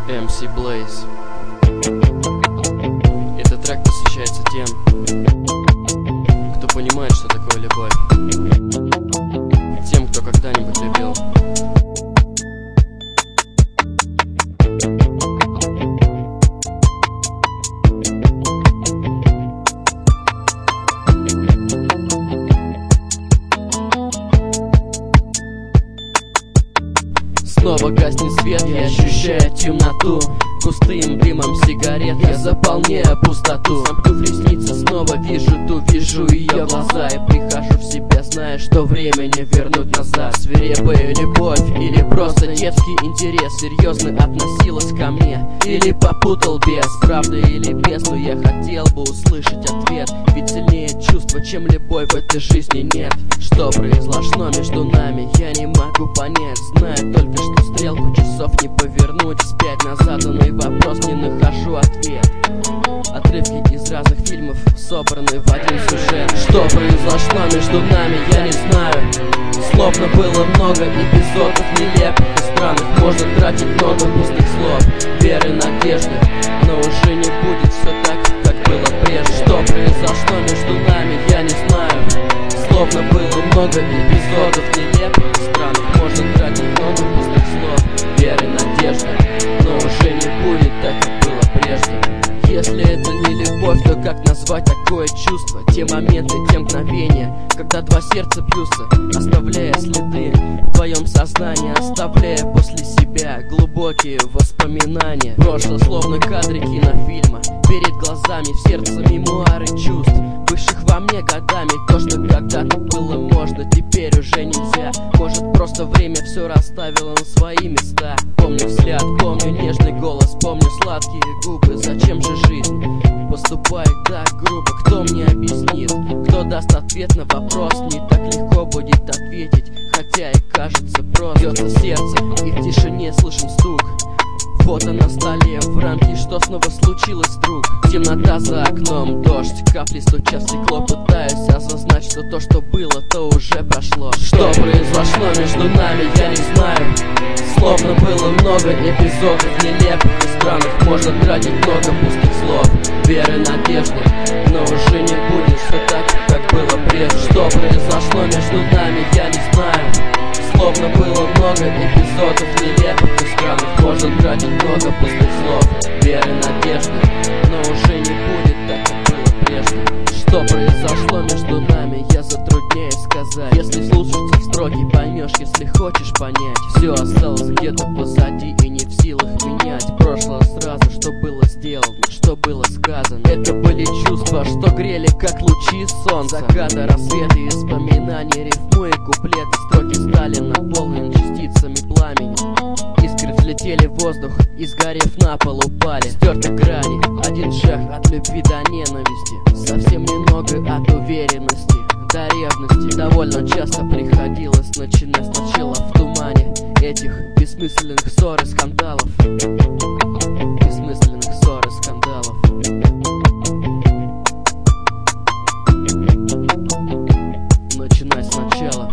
MC Blaze. Этот трек посвящается тем, кто понимает, что такое любовь, тем, кто когда-нибудь любил. Снова гаснет свет, я ощущаю темноту. Густым дымом сигарет я заполняю пустоту. Замкнув ресницы, снова вижу ее глаза. И прихожу в себя, зная, что время не вернуть назад. Свирепая любовь или просто детский интерес серьезно относилась ко мне, или попутал без правды или без, но я хотел бы услышать ответ. Ведь сильнее чувства, чем любовь, в этой жизни нет. Что произошло между нами, я не могу понять. Знаю только, что стрелку часов не повернуть вспять. На заданный вопрос не нахожу ответ. Отрывки из разных фильмов собраны в один сюжет. Что произошло между нами, я не знаю. Словно было много эпизодов нелепых и странных. Можно тратить много пустых слов, веры, надежды, но уже не будет все так, как было прежде. Что произошло между нами, я не знаю. Словно было много эпизодов нелепых и странных. Можно тратить много пустых слов, веры, надежды, но уже не будет так, как было прежде. Если это не любовь, то как назвать такое чувство? Те моменты, те мгновения, когда два сердца бьются, оставляя следы в твоем сознании, оставляя после себя глубокие воспоминания. Прошлое словно кадры кинофильма, перед глазами, в сердце мемуары чувств, бывших во мне годами. То, что когда-то было можно, теперь уже нельзя. Может, просто время все расставило на свои места. Помню взгляд, помню нежный голос, помню сладкие губы. Зачем же жизнь поступает так грубо? Кто мне объяснит? Кто даст ответ на вопрос? Не так легко будет ответить, хотя и кажется просто. Бьется сердце, и в тишине слышим стук. Фото на столе, в рамке, что снова случилось, друг? Темнота за окном, дождь, капли стучат в стекло. Пытаюсь осознать, что то, что было, то уже прошло. Что произошло между нами, я не знаю. Словно было много эпизодов нелепых и странных. Можно тратить много пустых слов, веры, надежды, но уже не будет все так, как было прежде. Что произошло между нами, я не знаю. Словно было много эпизодов нелепых и странных. Можно тратить много пустых слов, веры, надежды, но уже не будет так, как было прежде. Что произошло между нами, я затрудняюсь сказать. Если слушаться в строки, поймешь, если хочешь понять. Все осталось где-то позади и не в силах менять. Прошлое сразу, что было сделано, что было сказано. Это были чувства, что грели, как лучи солнца. Заката, рассветы и вспоминания, рифмуя куплеты. Строки стали наполнены частицами пламени. Искры взлетели в воздух и, сгорев на пол, упали. Стерты грани, один шаг от любви до ненависти. Совсем немного от уверенности до ревности. Довольно часто приходилось начинать сначала в тумане этих бессмысленных ссор и скандалов. Бессмысленных ссор и скандалов. Начинай сначала.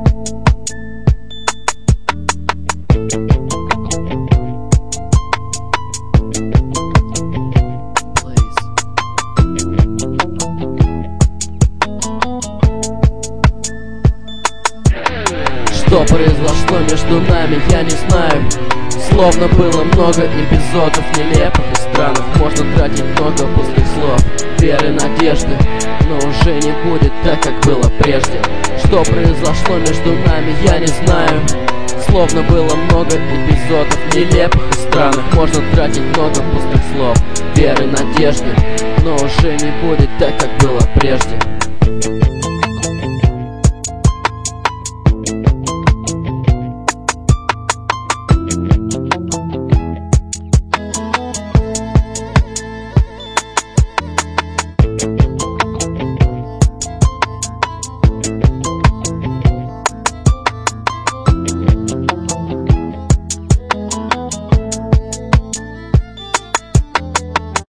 Что произошло между нами, я не знаю. Словно было много эпизодов нелепых и странных. Можно тратить много пустых слов, веры, надежды, но уже не будет так, как было прежде. Что произошло между нами, я не знаю. Словно было много эпизодов нелепых и странных. Можно тратить много пустых слов, веры, надежды, но уже не будет так, как было прежде.